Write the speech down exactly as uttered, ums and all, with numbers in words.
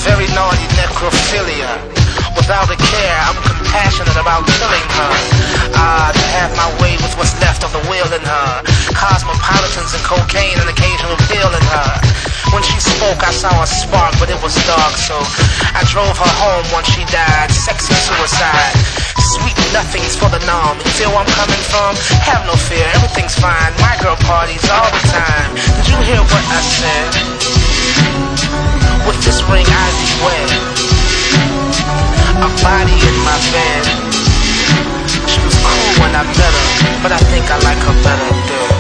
very naughty necrophilia. Without a care, I'm compassionate about killing her. Ah, to have my way with what's left of the will in her. Cosmopolitans and cocaine, an occasional pill in her. When she spoke, I saw a spark, but it was dark, so I drove her home once she died. Sexy suicide. Sweet nothings for the numb. You feel where I'm coming from? Have no fear, everything's fine. My girl parties all the time. Did you hear what I said? With this ring I beware. A body in my bed. She was cool when I met her, but I think I like her better dead.